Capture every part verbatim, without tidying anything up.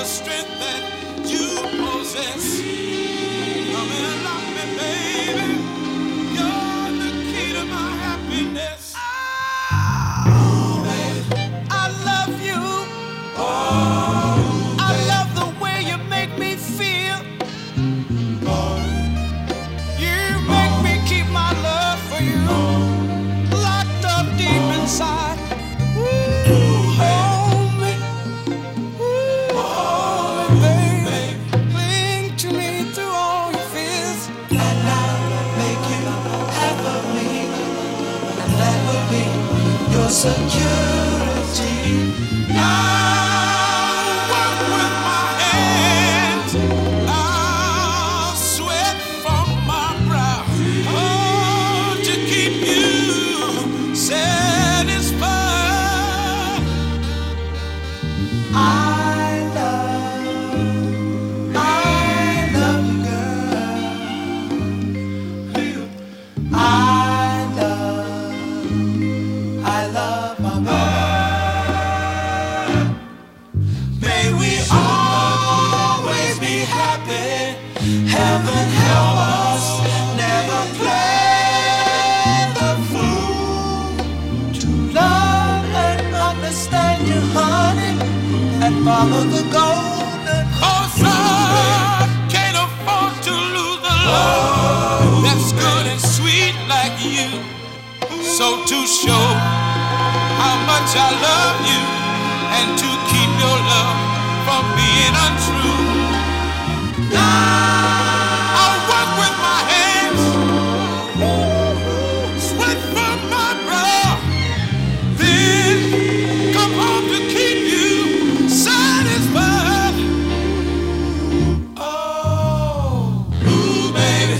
strength that you possess. Come and love me, baby. You're the key to my happiness. Oh, baby, I love you. Oh, I love the way you make me feel. Oh, you make me keep my love for you locked up deep inside. Ooh, hold me. Ooh, hold me, baby. Cling to me through all your fears. And I'll make you half of me. And that will be your security. I'll work with my hands. I'll sweat from my brow. Oh, to keep you satisfied. I love, I love you, girl. I love, I love my boy. May we always be happy. Heaven help us never play the fool. To love and understand you, honey, and follow the golden. 'Cause I can't afford to lose the love that's good and sweet like you. So to show how much I love you and to keep your love from being untrue, I'll work with my hands, sweat from my brow, then come home to keep you satisfied. Oh, ooh, baby.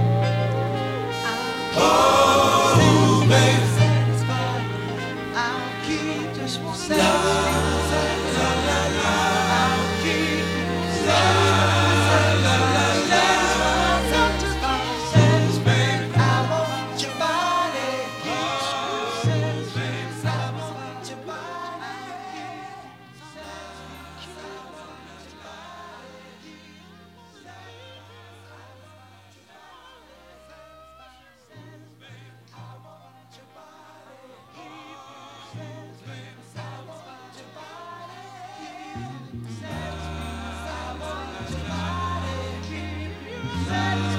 Oh, ooh, baby. I'll keep just satisfied. La, la, la, la. I'll keep satisfied. La, la, la, la. Satisfied. I want your body. Keep satisfied. I want your body. Satisfied.